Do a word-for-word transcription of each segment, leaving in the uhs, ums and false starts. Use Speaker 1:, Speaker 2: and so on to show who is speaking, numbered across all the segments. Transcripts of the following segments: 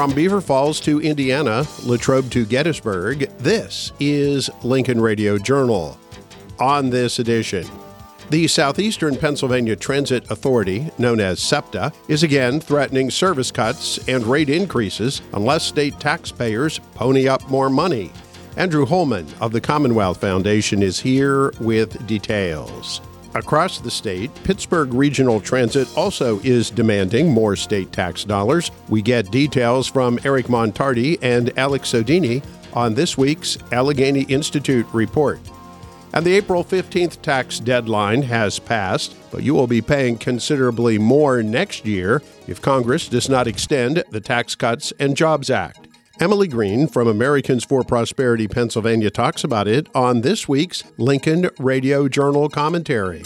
Speaker 1: From Beaver Falls to Indiana, Latrobe to Gettysburg, this is Lincoln Radio Journal. On this edition, the Southeastern Pennsylvania Transit Authority, known as SEPTA, is again threatening service cuts and rate increases unless state taxpayers pony up more money. Andrew Holman of the Commonwealth Foundation is here with details. Across the state, Pittsburgh Regional Transit also is demanding more state tax dollars. We get details from Eric Montardi and Alex Sodini on this week's Allegheny Institute report. And the April fifteenth tax deadline has passed, but you will be paying considerably more next year if Congress does not extend the Tax Cuts and Jobs Act. Emily Green from Americans for Prosperity Pennsylvania talks about it on this week's Lincoln Radio Journal commentary.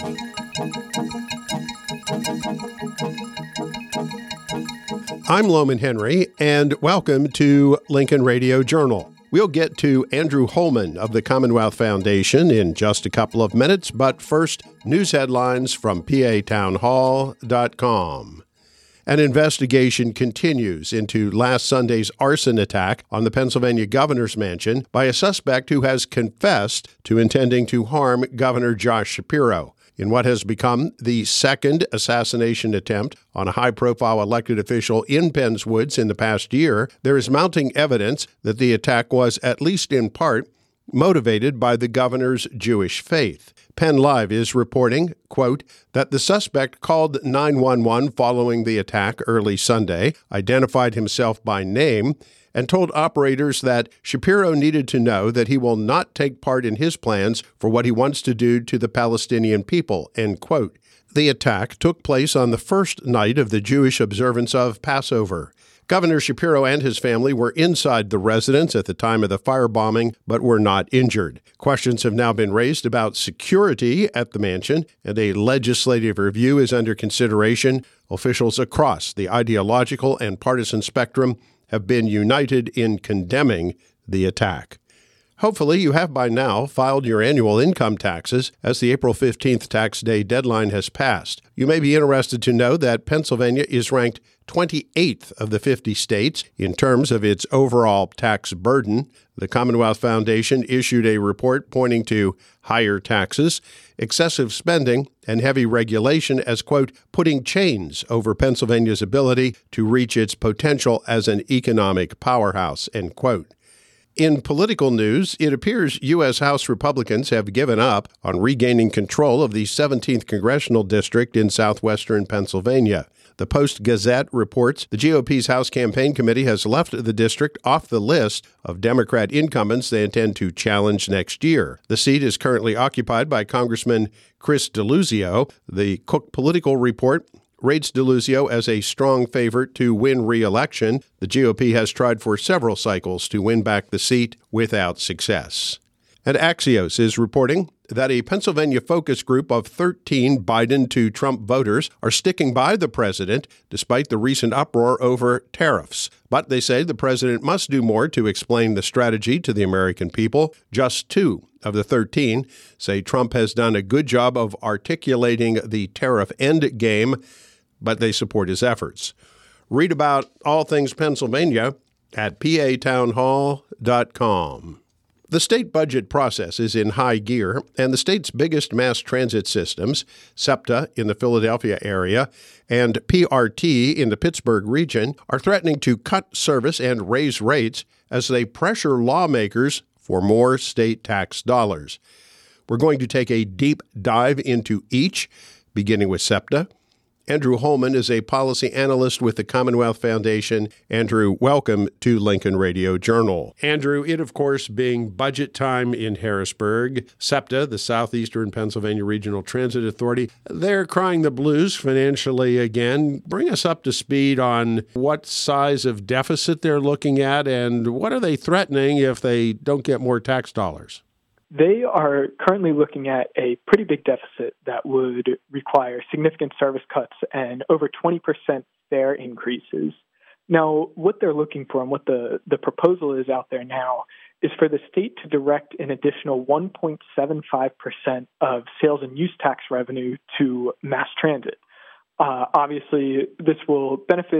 Speaker 1: I'm Loman Henry, and welcome to Lincoln Radio Journal. We'll get to Andrew Holman of the Commonwealth Foundation in just a couple of minutes, but first, news headlines from P A townhall dot com. An investigation continues into last Sunday's arson attack on the Pennsylvania governor's mansion by a suspect who has confessed to intending to harm Governor Josh Shapiro in what has become the second assassination attempt on a high-profile elected official in Penns Woods in the past year. There is mounting evidence that the attack was, at least in part, motivated by the governor's Jewish faith. Penn Live is reporting, quote, that the suspect called nine one one following the attack early Sunday, identified himself by name, and told operators that Shapiro needed to know that he will not take part in his plans for what he wants to do to the Palestinian people, end quote. The attack took place on the first night of the Jewish observance of Passover. Governor Shapiro and his family were inside the residence at the time of the firebombing, but were not injured. Questions have now been raised about security at the mansion, and a legislative review is under consideration. Officials across the ideological and partisan spectrum have been united in condemning the attack. Hopefully, you have by now filed your annual income taxes, as the April fifteenth tax day deadline has passed. You may be interested to know that Pennsylvania is ranked twenty-eighth of the fifty states in terms of its overall tax burden. The Commonwealth Foundation issued a report pointing to higher taxes, excessive spending, and heavy regulation as, quote, putting chains over Pennsylvania's ability to reach its potential as an economic powerhouse, end quote. In political news, it appears U S House Republicans have given up on regaining control of the seventeenth Congressional District in southwestern Pennsylvania. The Post-Gazette reports the G O P's House Campaign Committee has left the district off the list of Democrat incumbents they intend to challenge next year. The seat is currently occupied by Congressman Chris Deluzio. The Cook Political Report rates Deluzio as a strong favorite to win re-election. The G O P has tried for several cycles to win back the seat without success. And Axios is reporting that a Pennsylvania focus group of thirteen Biden to Trump voters are sticking by the president despite the recent uproar over tariffs. But they say the president must do more to explain the strategy to the American people. Just two of the thirteen say Trump has done a good job of articulating the tariff end game, but they support his efforts. Read about all things Pennsylvania at P A townhall dot com. The state budget process is in high gear, and the state's biggest mass transit systems, SEPTA in the Philadelphia area and P R T in the Pittsburgh region, are threatening to cut service and raise rates as they pressure lawmakers for more state tax dollars. We're going to take a deep dive into each, beginning with SEPTA. Andrew Holman is a policy analyst with the Commonwealth Foundation. Andrew, welcome to Lincoln Radio Journal. Andrew, it, of course, being budget time in Harrisburg, SEPTA, the Southeastern Pennsylvania Regional Transit Authority, they're crying the blues financially again. Bring us up to speed on what size of deficit they're looking at and what are they threatening if they don't get more tax dollars?
Speaker 2: They are currently looking at a pretty big deficit that would require significant service cuts and over twenty percent fare increases. Now, what they're looking for and what the, the proposal is out there now is for the state to direct an additional one point seven five percent of sales and use tax revenue to mass transit. Uh, obviously, this will benefit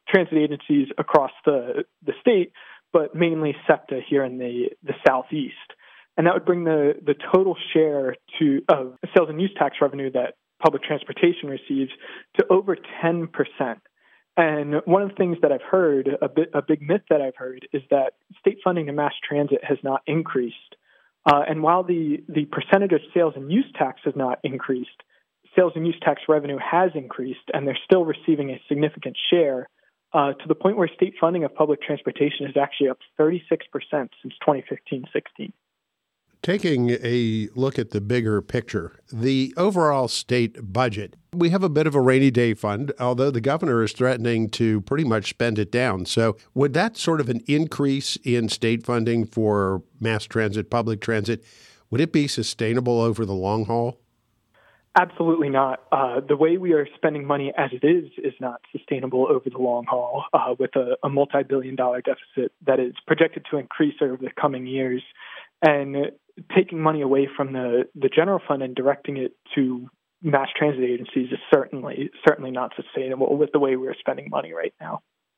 Speaker 2: transit agencies across the, the state, but mainly SEPTA here in the, the Southeast. And that would bring the, the total share to of sales and use tax revenue that public transportation receives to over ten percent. And one of the things that I've heard, a bit a big myth that I've heard, is that state funding to mass transit has not increased. Uh, and while the, the percentage of sales and use tax has not increased, sales and use tax revenue has increased, and they're still receiving a significant share uh, to the point where state funding of public transportation is actually up thirty-six percent since twenty fifteen sixteen.
Speaker 1: Taking a look at the bigger picture, the overall state budget, we have a bit of a rainy day fund, although the governor is threatening to pretty much spend it down. So would that sort of an increase in state funding for mass transit, public transit, would it be sustainable over the long haul?
Speaker 2: Absolutely not. Uh, the way we are spending money as it is is not sustainable over the long haul, uh, with a, a multi-billion dollar deficit that is projected to increase over the coming years. And taking money away from the, the general fund and directing it to mass transit agencies is certainly certainly not sustainable with the way we're spending money right now.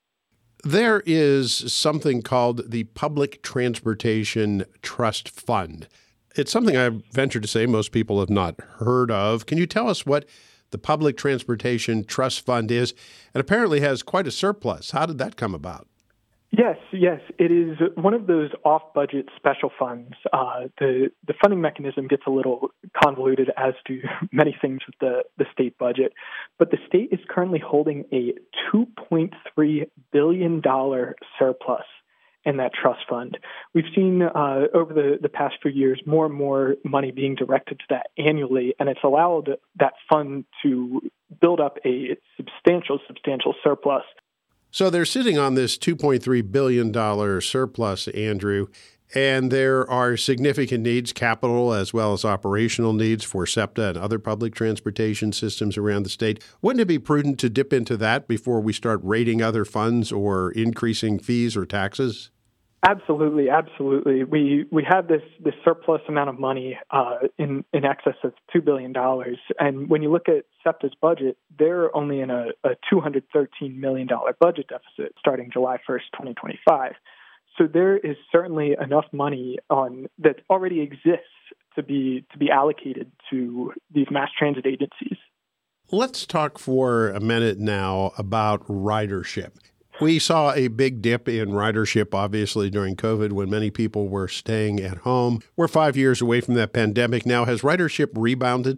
Speaker 1: There is something called the Public Transportation Trust Fund. It's something I venture to say most people have not heard of. Can you tell us what the Public Transportation Trust Fund is? It apparently has quite a surplus. How did that come about?
Speaker 2: Yes, yes. It is one of those off-budget special funds. Uh, the, the funding mechanism gets a little convoluted, as do many things with the, the state budget. But the state is currently holding a two point three billion dollars surplus in that trust fund. We've seen uh, over the, the past few years more and more money being directed to that annually, and it's allowed that fund to build up a substantial, substantial surplus.
Speaker 1: So they're sitting on this two point three billion dollars surplus, Andrew, and there are significant needs, capital as well as operational needs for SEPTA and other public transportation systems around the state. Wouldn't it be prudent to dip into that before we start raiding other funds or increasing fees or taxes?
Speaker 2: Absolutely, absolutely. We we have this this surplus amount of money uh, in in excess of two billion dollars, and when you look at SEPTA's budget, they're only in a, a two hundred thirteen million dollars budget deficit starting July first, twenty twenty-five. So there is certainly enough money on that already exists to be to be allocated to these mass transit agencies.
Speaker 1: Let's talk for a minute now about ridership. We saw a big dip in ridership, obviously, during COVID when many people were staying at home. We're five years away from that pandemic now. Has ridership rebounded?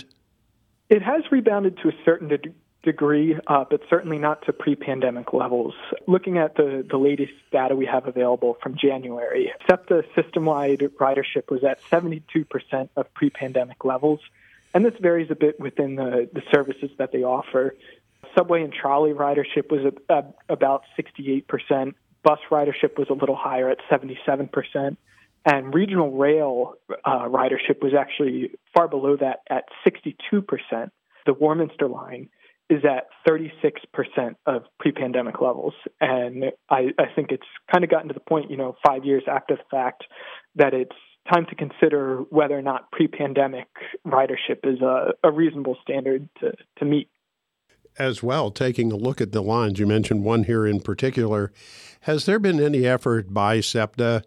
Speaker 2: It has rebounded to a certain de- degree, uh, but certainly not to pre-pandemic levels. Looking at the, the latest data we have available from January, SEPTA system-wide ridership was at seventy-two percent of pre-pandemic levels, and this varies a bit within the, the services that they offer. Subway and trolley ridership was at about sixty-eight percent. Bus ridership was a little higher at seventy-seven percent. And regional rail uh, ridership was actually far below that at sixty-two percent. The Warminster line is at thirty-six percent of pre-pandemic levels. And I, I think it's kind of gotten to the point, you know, five years after the fact, that it's time to consider whether or not pre-pandemic ridership is a, a reasonable standard to, to meet.
Speaker 1: As well, taking a look at the lines, you mentioned one here in particular. Has there been any effort by SEPTA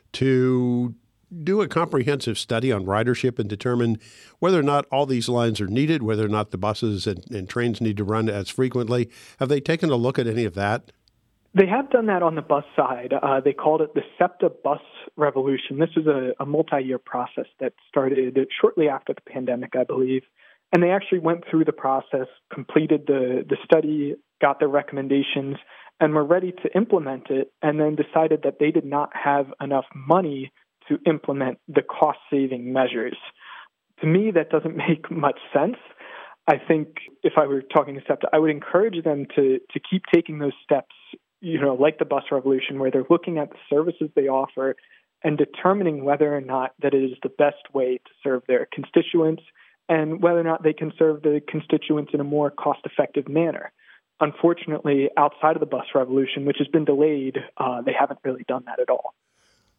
Speaker 1: to do a comprehensive study on ridership and determine whether or not all these lines are needed, whether or not the buses and, and trains need to run as frequently? Have they taken a look at any of that?
Speaker 2: They have done that on the bus side. Uh, they called it the SEPTA Bus Revolution. This was a, a multi-year process that started shortly after the pandemic, I believe. And they actually went through the process, completed the, the study, got their recommendations, and were ready to implement it, and then decided that they did not have enough money to implement the cost-saving measures. To me, that doesn't make much sense. I think if I were talking to SEPTA, I would encourage them to, to keep taking those steps, you know, like the bus revolution, where they're looking at the services they offer and determining whether or not that it is the best way to serve their constituents and whether or not they can serve the constituents in a more cost-effective manner. Unfortunately, outside of the bus revolution, which has been delayed, uh, they haven't really done that at all.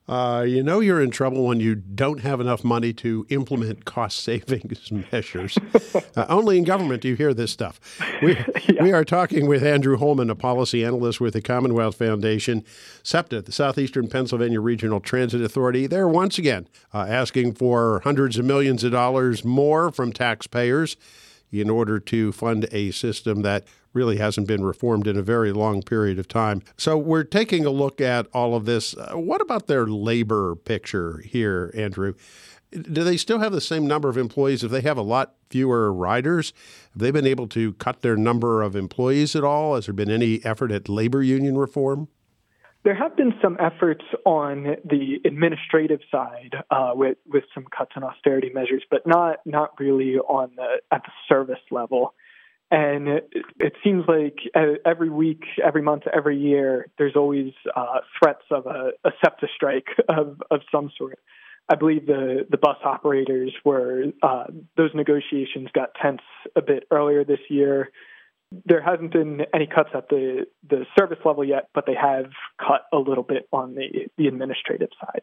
Speaker 1: Uh, you know you're in trouble when you don't have enough money to implement cost savings measures. Uh, only in government do you hear this stuff. We, yeah. we are talking with Andrew Holman, a policy analyst with the Commonwealth Foundation. SEPTA, the Southeastern Pennsylvania Regional Transit Authority, they're once again uh, asking for hundreds of millions of dollars more from taxpayers in order to fund a system that really hasn't been reformed in a very long period of time. So we're taking a look at all of this. Uh, what about their labor picture here, Andrew? Do they still have the same number of employees? If they have a lot fewer riders, have they been able to cut their number of employees at all? Has there been any effort at labor union reform?
Speaker 2: There have been some efforts on the administrative side uh, with with some cuts and austerity measures, but not not really on the at the service level. And it, it seems like every week, every month, every year, there's always uh, threats of a, a SEPTA strike of, of some sort. I believe the, the bus operators were, uh, those negotiations got tense a bit earlier this year. There hasn't been any cuts at the, the service level yet, but they have cut a little bit on the, the administrative side.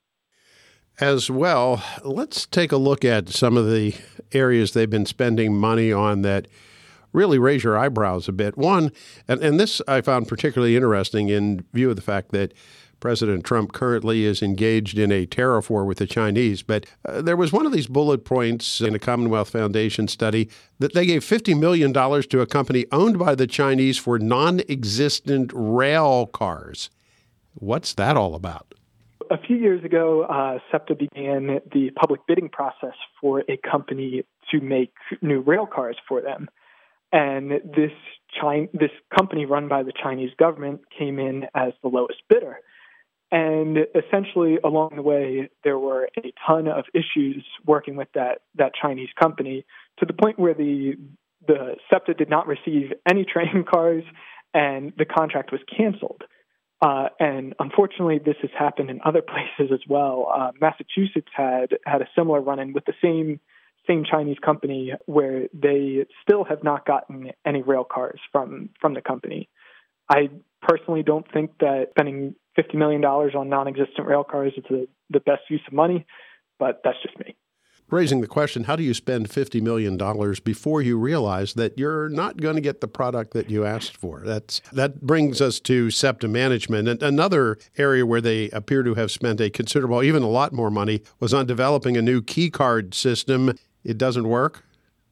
Speaker 1: As well, let's take a look at some of the areas they've been spending money on that really raise your eyebrows a bit. One, and, and this I found particularly interesting in view of the fact that President Trump currently is engaged in a tariff war with the Chinese. But uh, there was one of these bullet points in a Commonwealth Foundation study that they gave fifty million dollars to a company owned by the Chinese for non-existent rail cars. What's that all about?
Speaker 2: A few years ago, uh, SEPTA began the public bidding process for a company to make new rail cars for them. And this China, this company run by the Chinese government came in as the lowest bidder. And essentially, along the way, there were a ton of issues working with that, that Chinese company to the point where the the SEPTA did not receive any train cars and the contract was canceled. Uh, and unfortunately, this has happened in other places as well. Uh, Massachusetts had had a similar run-in with the same same Chinese company where they still have not gotten any rail cars from, from the company. I personally don't think that spending fifty million dollars on non-existent rail cars is the, the best use of money, but that's just me.
Speaker 1: Raising the question, how do you spend fifty million dollars before you realize that you're not going to get the product that you asked for? That's That brings us to SEPTA management. And another area where they appear to have spent a considerable, even a lot more money, was on developing a new key card system. It doesn't work?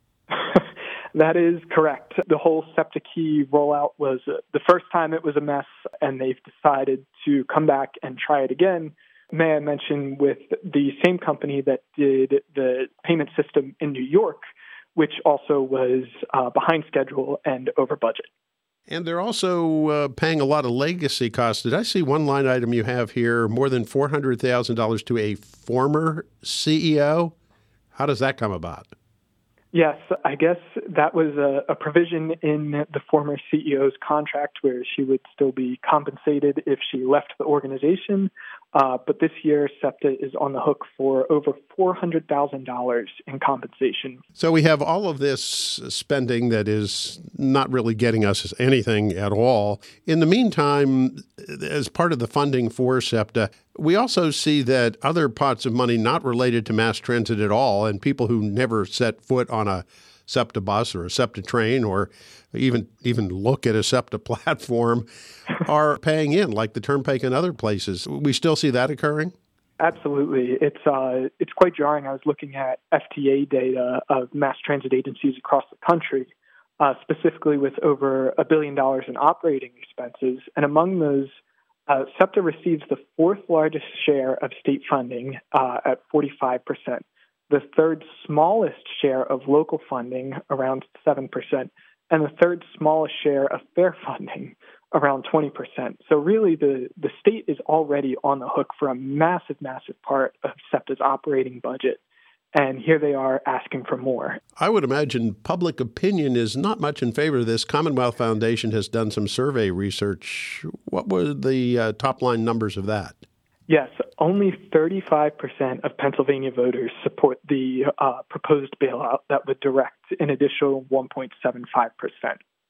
Speaker 2: That is correct. The whole SEPTA key rollout was uh, the first time it was a mess, and they've decided to come back and try it again. May I mention with the same company that did the payment system in New York, which also was uh, behind schedule and over budget.
Speaker 1: And they're also uh, paying a lot of legacy costs. Did I see one line item you have here, more than four hundred thousand dollars to a former C E O? How does that come about?
Speaker 2: Yes, I guess that was a, a provision in the former C E O's contract where she would still be compensated if she left the organization. Uh, but this year, SEPTA is on the hook for over four hundred thousand dollars in compensation.
Speaker 1: So we have all of this spending that is not really getting us anything at all. In the meantime, as part of the funding for SEPTA, we also see that other pots of money not related to mass transit at all, and people who never set foot on a SEPTA bus or a SEPTA train or even even look at a SEPTA platform are paying in, like the Turnpike and other places. We still see that occurring?
Speaker 2: Absolutely. It's uh, it's quite jarring. I was looking at F T A data of mass transit agencies across the country, uh, specifically with over a billion dollars in operating expenses. And among those, uh, SEPTA receives the fourth largest share of state funding uh, at forty-five percent. The third smallest share of local funding, around seven percent, and the third smallest share of fair funding, around twenty percent. So really the, the state is already on the hook for a massive, massive part of SEPTA's operating budget. And here they are asking for more.
Speaker 1: I would imagine public opinion is not much in favor of this. Commonwealth Foundation has done some survey research. What were the uh, top line numbers of that?
Speaker 2: Yes, only thirty-five percent of Pennsylvania voters support the uh, proposed bailout that would direct an additional one point seven five percent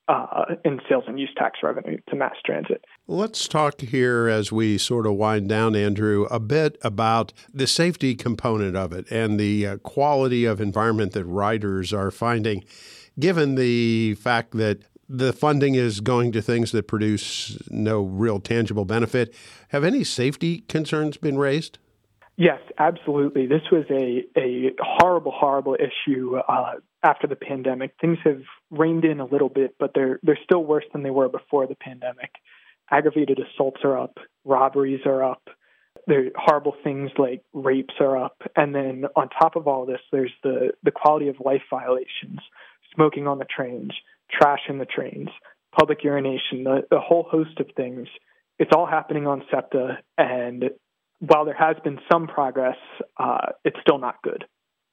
Speaker 2: uh, in sales and use tax revenue to mass transit.
Speaker 1: Let's talk here as we sort of wind down, Andrew, a bit about the safety component of it and the uh, quality of environment that riders are finding, given the fact that the funding is going to things that produce no real tangible benefit. Have any safety concerns been raised?
Speaker 2: Yes, absolutely. This was a, a horrible, horrible issue uh, after the pandemic. Things have reined in a little bit, but they're they're still worse than they were before the pandemic. Aggravated assaults are up, robberies are up, there are horrible things like rapes are up, and then on top of all this, there's the, the quality of life violations, smoking on the trains, trash in the trains, public urination, the, the whole host of things. It's all happening on SEPTA, and while there has been some progress, uh, it's still not good.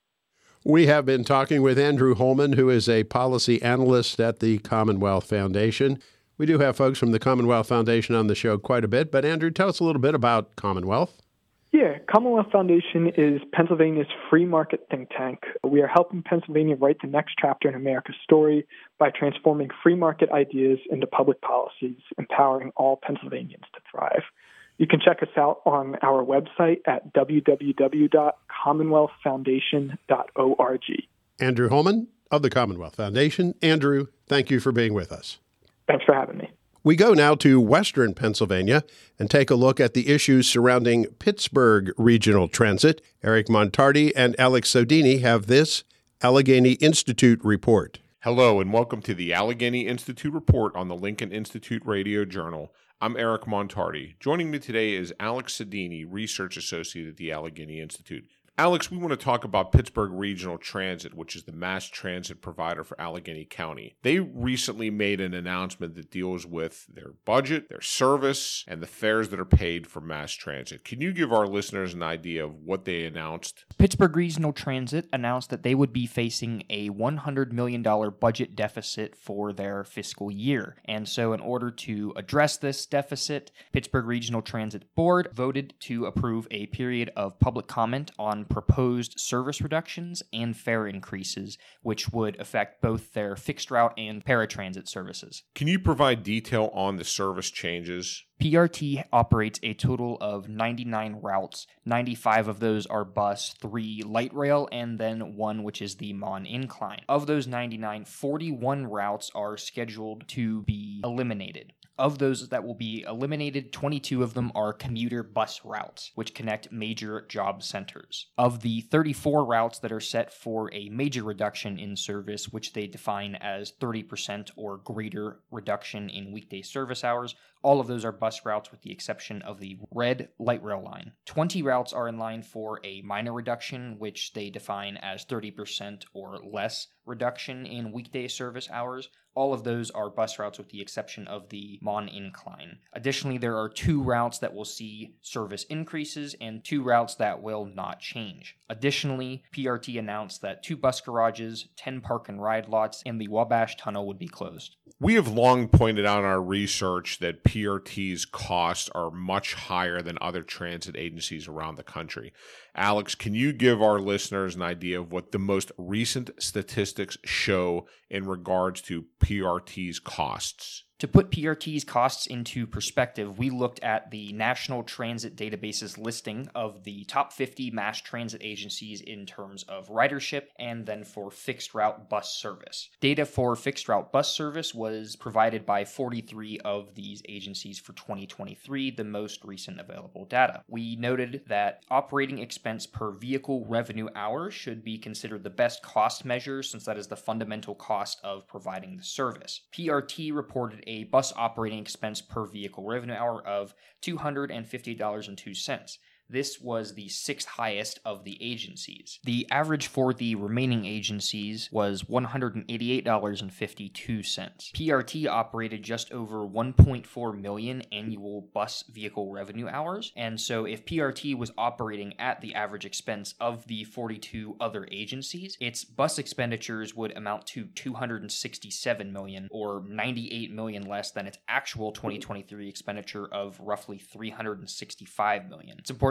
Speaker 1: We have been talking with Andrew Holman, who is a policy analyst at the Commonwealth Foundation. We do have folks from the Commonwealth Foundation on the show quite a bit, but Andrew, tell us a little bit about Commonwealth.
Speaker 2: Yeah, Commonwealth Foundation is Pennsylvania's free market think tank. We are helping Pennsylvania write the next chapter in America's story by transforming free market ideas into public policies, empowering all Pennsylvanians to thrive. You can check us out on our website at w w w dot commonwealth foundation dot org.
Speaker 1: Andrew Holman of the Commonwealth Foundation. Andrew, thank you for being with us.
Speaker 2: Thanks for having me.
Speaker 1: We go now to Western Pennsylvania and take a look at the issues surrounding Pittsburgh Regional Transit. Eric Montardi and Alex Sodini have this Allegheny Institute report.
Speaker 3: Hello, and welcome to the Allegheny Institute report on the Lincoln Institute Radio Journal. I'm Eric Montardi. Joining me today is Alex Sodini, Research Associate at the Allegheny Institute. Alex, we want to talk about Pittsburgh Regional Transit, which is the mass transit provider for Allegheny County. They recently made an announcement that deals with their budget, their service, and the fares that are paid for mass transit. Can you give our listeners an idea of what they announced?
Speaker 4: Pittsburgh Regional Transit announced that they would be facing a one hundred million dollars budget deficit for their fiscal year. And so in order to address this deficit, Pittsburgh Regional Transit Board voted to approve a period of public comment on proposed service reductions and fare increases, which would affect both their fixed route and paratransit services.
Speaker 3: Can you provide detail on the service changes?
Speaker 4: P R T operates a total of ninety-nine routes. ninety-five of those are bus, three light rail, and then one which is the Mon Incline. Of those ninety-nine, forty-one routes are scheduled to be eliminated. Of those that will be eliminated, twenty-two of them are commuter bus routes, which connect major job centers. Of the thirty-four routes that are set for a major reduction in service, which they define as thirty percent or greater reduction in weekday service hours, all of those are bus routes with the exception of the red light rail line. twenty routes are in line for a minor reduction, which they define as thirty percent or less reduction in weekday service hours. All of those are bus routes with the exception of the Mon Incline. Additionally, there are two routes that will see service increases and two routes that will not change. Additionally, P R T announced that two bus garages, ten park and ride lots, and the Wabash Tunnel would be closed.
Speaker 3: We have long pointed out in our research that P R T's costs are much higher than other transit agencies around the country. Alex, can you give our listeners an idea of what the most recent statistics show in regards to P R T's costs?
Speaker 4: To put P R T's costs into perspective, we looked at the National Transit Database's listing of the top fifty mass transit agencies in terms of ridership and then for fixed route bus service. Data for fixed route bus service was provided by forty-three of these agencies for twenty twenty-three, the most recent available data. We noted that operating expense per vehicle revenue hour should be considered the best cost measure since that is the fundamental cost of providing the service. P R T reported a bus operating expense per vehicle revenue hour of two hundred fifty dollars and two cents. This was the sixth highest of the agencies. The average for the remaining agencies was one hundred eighty-eight dollars and fifty-two cents. P R T operated just over one point four million annual bus vehicle revenue hours, and so if P R T was operating at the average expense of the forty-two other agencies, its bus expenditures would amount to two hundred sixty-seven million dollars, or ninety-eight million dollars less than its actual twenty twenty-three expenditure of roughly three hundred sixty-five million dollars. It's important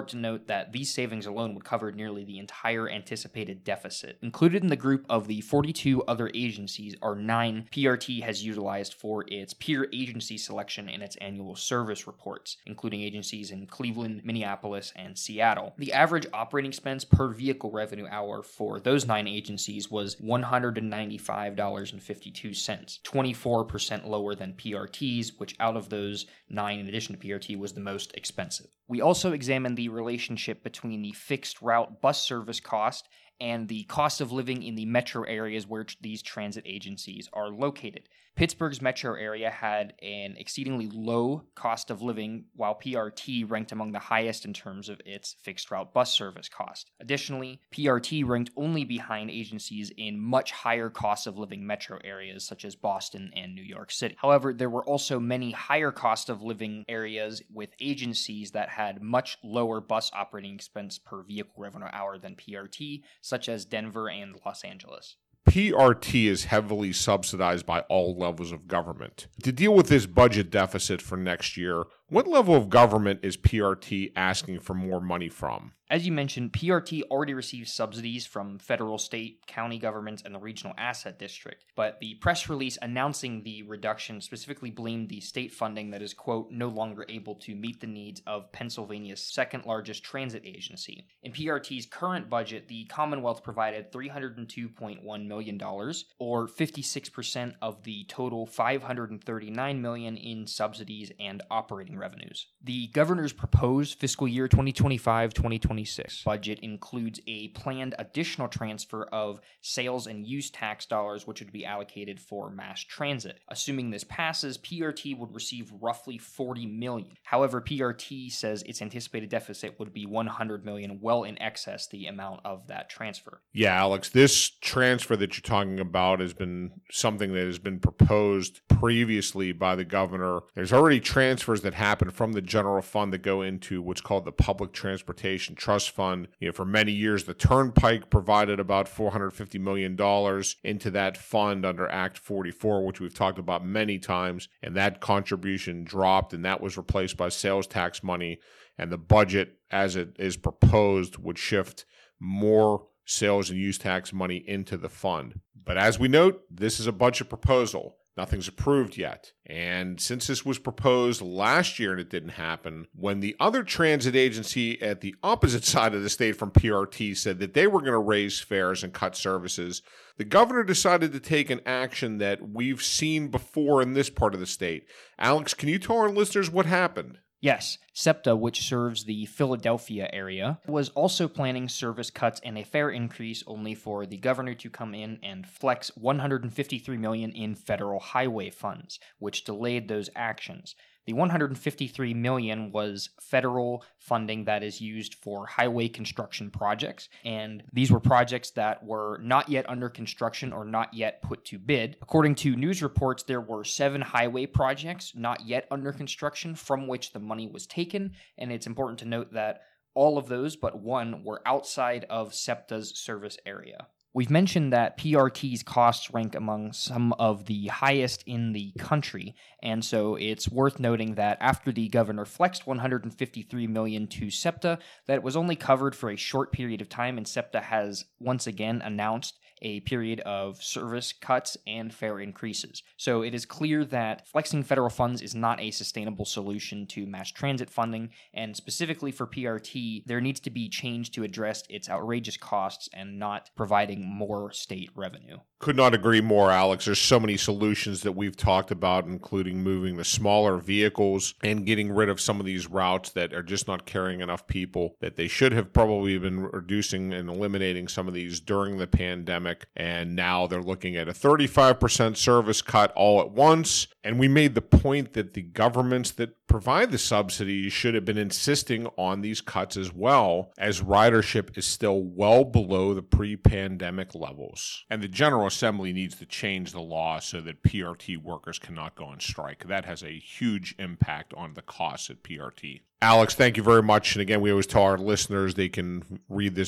Speaker 4: important to note that these savings alone would cover nearly the entire anticipated deficit. Included in the group of the forty-two other agencies are nine P R T has utilized for its peer agency selection in its annual service reports, including agencies in Cleveland, Minneapolis, and Seattle. The average operating expense per vehicle revenue hour for those nine agencies was one hundred ninety-five dollars and fifty-two cents, twenty-four percent lower than P R T's, which out of those nine, in addition to P R T, was the most expensive. We also examined the relationship between the fixed route bus service cost and the cost of living in the metro areas where these transit agencies are located. Pittsburgh's metro area had an exceedingly low cost of living, while P R T ranked among the highest in terms of its fixed route bus service cost. Additionally, P R T ranked only behind agencies in much higher cost of living metro areas such as Boston and New York City. However, there were also many higher cost of living areas with agencies that had much lower bus operating expense per vehicle revenue hour than P R T, such as Denver and Los Angeles.
Speaker 3: P R T is heavily subsidized by all levels of government. To deal with this budget deficit for next year, what level of government is P R T asking for more money from?
Speaker 4: As you mentioned, P R T already receives subsidies from federal, state, county governments, and the Regional Asset District, but the press release announcing the reduction specifically blamed the state funding that is, quote, no longer able to meet the needs of Pennsylvania's second largest transit agency. In P R T's current budget, the Commonwealth provided three hundred two point one million dollars, or fifty-six percent of the total five hundred thirty-nine million dollars in subsidies and operating revenues. The governor's proposed fiscal year twenty twenty-five twenty twenty-six budget includes a planned additional transfer of sales and use tax dollars, which would be allocated for mass transit. Assuming this passes, P R T would receive roughly forty million dollars. However, P R T says its anticipated deficit would be one hundred million dollars, well in excess the amount of that transfer.
Speaker 3: Yeah, Alex, this transfer that you're talking about has been something that has been proposed previously by the governor. There's already transfers that happen from the general fund that go into what's called the Public Transportation Trust Fund. You know, for many years, the Turnpike provided about four hundred fifty million dollars into that fund under Act forty-four, which we've talked about many times, and that contribution dropped, and that was replaced by sales tax money, and the budget, as it is proposed, would shift more sales and use tax money into the fund. But as we note, this is a budget proposal. Nothing's approved yet. And since this was proposed last year and it didn't happen, when the other transit agency at the opposite side of the state from P R T said that they were going to raise fares and cut services, the governor decided to take an action that we've seen before in this part of the state. Alex, can you tell our listeners what happened?
Speaker 4: Yes, SEPTA, which serves the Philadelphia area, was also planning service cuts and a fare increase, only for the governor to come in and flex one hundred fifty-three million dollars in federal highway funds, which delayed those actions. The one hundred fifty-three million dollars was federal funding that is used for highway construction projects, and these were projects that were not yet under construction or not yet put to bid. According to news reports, there were seven highway projects not yet under construction from which the money was taken, and it's important to note that all of those but one were outside of SEPTA's service area. We've mentioned that P R T's costs rank among some of the highest in the country, and so it's worth noting that after the governor flexed one hundred fifty-three million dollars to SEPTA, that it was only covered for a short period of time, and SEPTA has once again announced a period of service cuts and fare increases. So it is clear that flexing federal funds is not a sustainable solution to mass transit funding, and specifically for P R T, there needs to be change to address its outrageous costs and not providing more state revenue.
Speaker 3: Could not agree more, Alex. There's so many solutions that we've talked about, including moving the smaller vehicles and getting rid of some of these routes that are just not carrying enough people, that they should have probably been reducing and eliminating some of these during the pandemic. And now they're looking at a thirty-five percent service cut all at once. And we made the point that the governments that provide the subsidies should have been insisting on these cuts as well, as ridership is still well below the pre-pandemic levels. And the General Assembly needs to change the law so that P R T workers cannot go on strike. That has a huge impact on the costs at P R T. Alex, thank you very much. And again, we always tell our listeners they can read this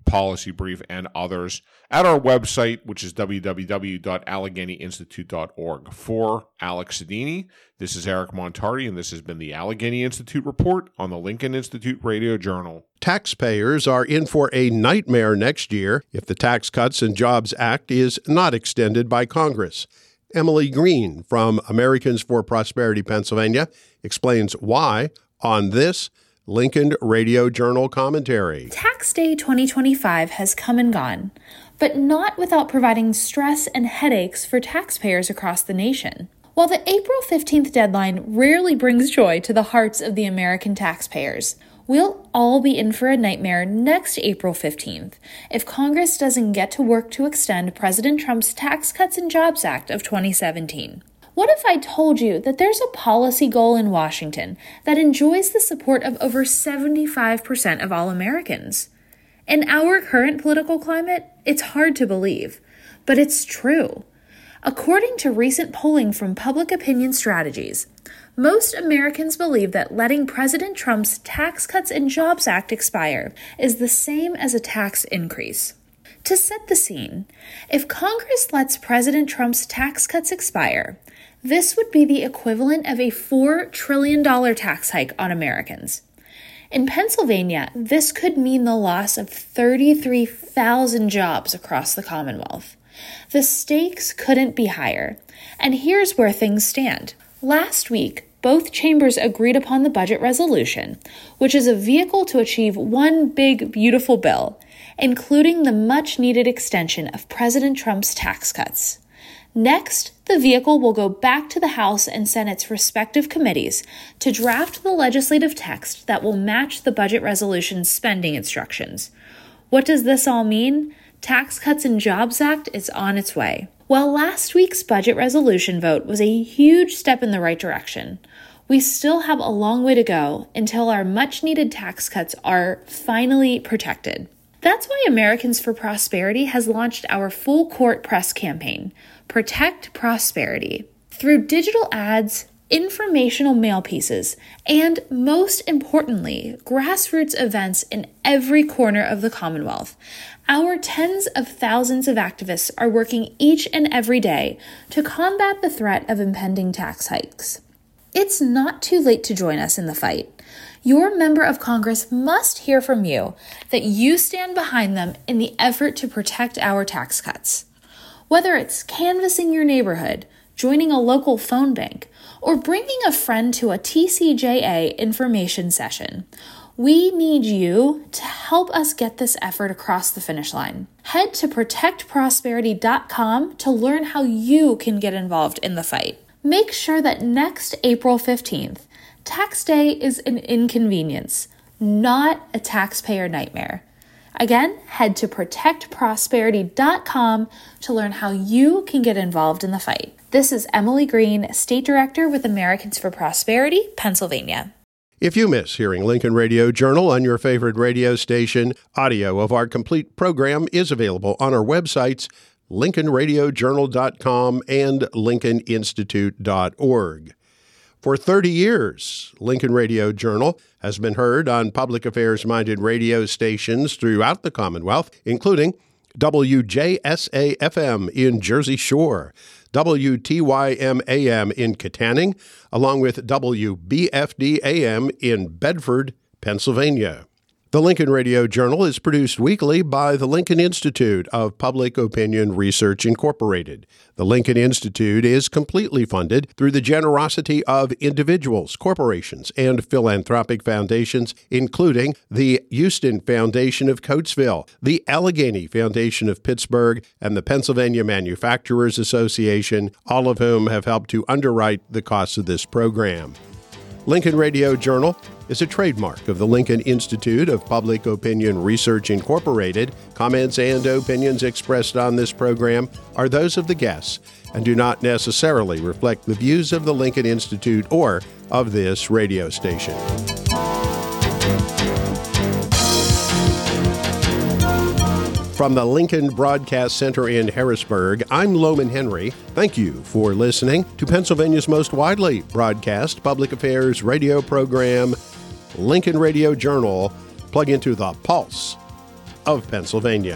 Speaker 3: policy brief, and others at our website, which is w w w dot allegheny institute dot org. For Alex Sedini, this is Eric Montardi, and this has been the Allegheny Institute Report on the Lincoln Institute Radio Journal.
Speaker 1: Taxpayers are in for a nightmare next year if the Tax Cuts and Jobs Act is not extended by Congress. Emily Green from Americans for Prosperity Pennsylvania explains why on this Lincoln Radio Journal commentary.
Speaker 5: Tax Day twenty twenty-five has come and gone, but not without providing stress and headaches for taxpayers across the nation. While the April fifteenth deadline rarely brings joy to the hearts of the American taxpayers, we'll all be in for a nightmare next April fifteenth if Congress doesn't get to work to extend President Trump's Tax Cuts and Jobs Act of twenty seventeen. What if I told you that there's a policy goal in Washington that enjoys the support of over seventy-five percent of all Americans? In our current political climate, it's hard to believe, but it's true. According to recent polling from Public Opinion Strategies, most Americans believe that letting President Trump's Tax Cuts and Jobs Act expire is the same as a tax increase. To set the scene, if Congress lets President Trump's tax cuts expire, this would be the equivalent of a four trillion dollars tax hike on Americans. In Pennsylvania, this could mean the loss of thirty-three thousand jobs across the Commonwealth. The stakes couldn't be higher, and here's where things stand. Last week, both chambers agreed upon the budget resolution, which is a vehicle to achieve one big, beautiful bill, including the much-needed extension of President Trump's tax cuts. Next, the vehicle will go back to the House and Senate's respective committees to draft the legislative text that will match the budget resolution's spending instructions. What does this all mean? Tax Cuts and Jobs Act is on its way. While last week's budget resolution vote was a huge step in the right direction, we still have a long way to go until our much-needed tax cuts are finally protected. That's why Americans for Prosperity has launched our full-court press campaign, Protect Prosperity. Through digital ads, informational mail pieces, and most importantly, grassroots events in every corner of the Commonwealth, our tens of thousands of activists are working each and every day to combat the threat of impending tax hikes. It's not too late to join us in the fight. Your member of Congress must hear from you that you stand behind them in the effort to protect our tax cuts. Whether it's canvassing your neighborhood, joining a local phone bank, or bringing a friend to a T C J A information session, we need you to help us get this effort across the finish line. Head to protect prosperity dot com to learn how you can get involved in the fight. Make sure that next April fifteenth, Tax Day is an inconvenience, not a taxpayer nightmare. Again, head to protect prosperity dot com to learn how you can get involved in the fight. This is Emily Green, State Director with Americans for Prosperity, Pennsylvania.
Speaker 1: If you miss hearing Lincoln Radio Journal on your favorite radio station, audio of our complete program is available on our websites, lincoln radio journal dot com and lincoln institute dot org. For thirty years, Lincoln Radio Journal has been heard on public affairs-minded radio stations throughout the Commonwealth, including W J S A F M in Jersey Shore, W T Y M A M in Katanning, along with W B F D A M in Bedford, Pennsylvania. The Lincoln Radio Journal is produced weekly by the Lincoln Institute of Public Opinion Research, Incorporated. The Lincoln Institute is completely funded through the generosity of individuals, corporations, and philanthropic foundations, including the Houston Foundation of Coatesville, the Allegheny Foundation of Pittsburgh, and the Pennsylvania Manufacturers Association, all of whom have helped to underwrite the costs of this program. Lincoln Radio Journal is a trademark of the Lincoln Institute of Public Opinion Research, Incorporated. Comments and opinions expressed on this program are those of the guests and do not necessarily reflect the views of the Lincoln Institute or of this radio station. From the Lincoln Broadcast Center in Harrisburg, I'm Loman Henry. Thank you for listening to Pennsylvania's most widely broadcast public affairs radio program, Lincoln Radio Journal. Plug into the pulse of Pennsylvania.